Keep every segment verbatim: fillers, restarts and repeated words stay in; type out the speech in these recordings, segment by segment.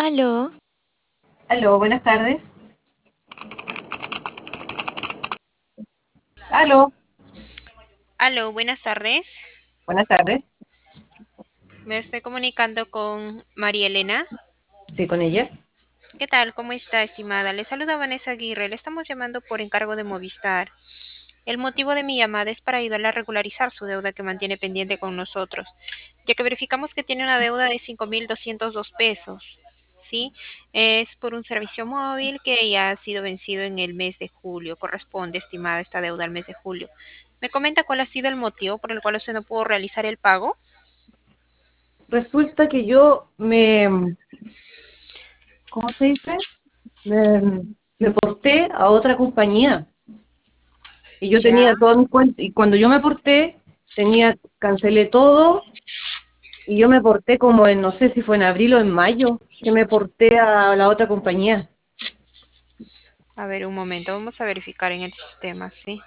Aló, Aló, buenas tardes. Aló, Aló, buenas tardes. buenas tardes. Me estoy comunicando con María Elena. Sí, con ella. ¿Qué tal? ¿Cómo está, estimada? Le saluda Vanessa Aguirre. Le estamos llamando por encargo de Movistar. El motivo de mi llamada es para ayudarle a regularizar su deuda que mantiene pendiente con nosotros, ya que verificamos que tiene una deuda de cinco mil doscientos dos pesos. ¿Sí? Es por un servicio móvil que ya ha sido vencido en el mes de julio. Corresponde, estimada, esta deuda al mes de julio. ¿Me comenta cuál ha sido el motivo por el cual usted no pudo realizar el pago? Resulta que yo me, ¿cómo se dice? Me, me porté a otra compañía y yo Ya. tenía todo en cuenta y cuando yo me porté, tenía, cancelé todo y yo me porté como en, no sé si fue en abril o en mayo, que me porté a la otra compañía. A ver, un momento, vamos a verificar en el sistema, ¿sí?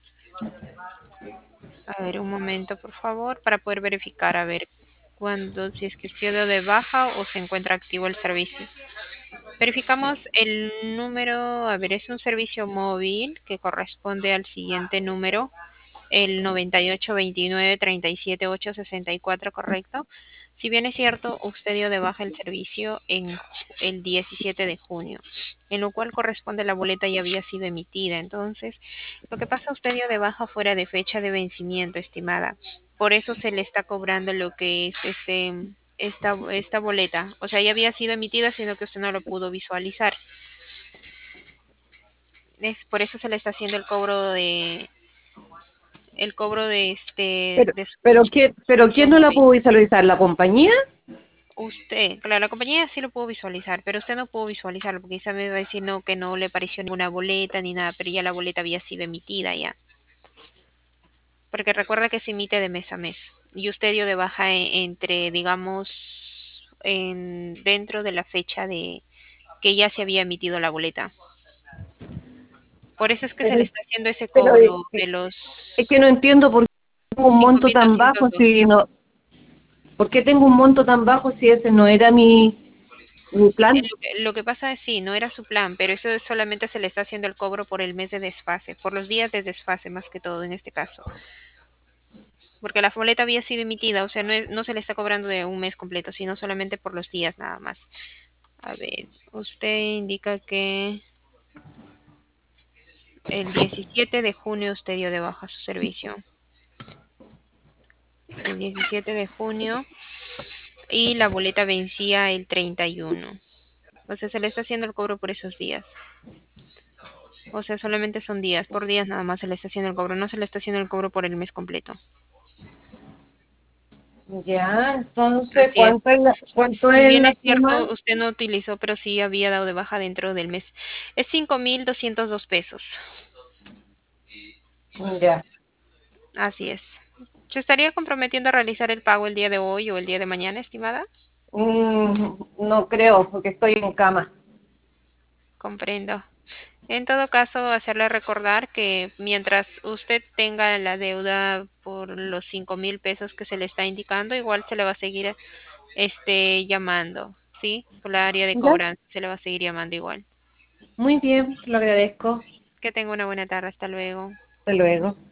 A ver, un momento, por favor, para poder verificar, a ver, cuándo, si es que usted dio de baja o se encuentra activo el servicio. Verificamos el número, a ver, es un servicio móvil que corresponde al siguiente número, el noventa y ocho veintinueve treinta y siete ocho sesenta y cuatro, ¿correcto? Si bien es cierto, usted dio de baja el servicio en el diecisiete de junio, en lo cual corresponde la boleta ya había sido emitida. Entonces, lo que pasa, usted dio de baja fuera de fecha de vencimiento, estimada. Por eso se le está cobrando lo que es este esta, esta boleta. O sea, ya había sido emitida, sino que usted no lo pudo visualizar. Es por eso se le está haciendo el cobro de el cobro de este Pero, de su pero, ¿quién, pero servicio ¿quién no la móvil. pudo visualizar? ¿La compañía? Usted, claro, la compañía sí lo pudo visualizar, pero usted no pudo visualizarlo porque quizá me va a decir no, que no le apareció ninguna boleta ni nada, pero ya la boleta había sido emitida ya. Porque recuerda que se emite de mes a mes y usted dio de baja e- entre, digamos, en, dentro de la fecha de que ya se había emitido la boleta. Por eso es que se le Pero, está haciendo ese pero cobro eh, de es los que no entiendo por qué tengo un cinco monto mil tan doscientos bajo dos. si no, ¿por qué tengo un monto tan bajo si ese no era mi, mi Eh, plan? Lo que, lo que pasa es sí, no era su plan, pero eso solamente se le está haciendo el cobro por el mes de desfase, por los días de desfase más que todo en este caso, porque la boleta había sido emitida, o sea, no, es- no se le está cobrando de un mes completo, sino solamente por los días nada más. A ver, usted indica que el diecisiete de junio usted dio de baja su servicio. El diecisiete de junio y la boleta vencía el treinta y uno. O sea, se le está haciendo el cobro por esos días. O sea, solamente son días, por días nada más se le está haciendo el cobro, no se le está haciendo el cobro por el mes completo. Ya, entonces, Así es. ¿cuánto es la, cuánto Si es bien la es suma? cierto, usted no utilizó, pero sí había dado de baja dentro del mes. Es cinco mil doscientos dos pesos. Ya. Así es. ¿Se estaría comprometiendo a realizar el pago el día de hoy o el día de mañana, estimada? Mm, no creo, porque estoy en cama. Comprendo. En todo caso, hacerle recordar que mientras usted tenga la deuda por los cinco mil pesos que se le está indicando, igual se le va a seguir este, llamando, ¿sí? Por la área de Ya, cobranza se le va a seguir llamando igual. muy bien, te lo agradezco. Que tenga una buena tarde. Hasta luego. Hasta luego.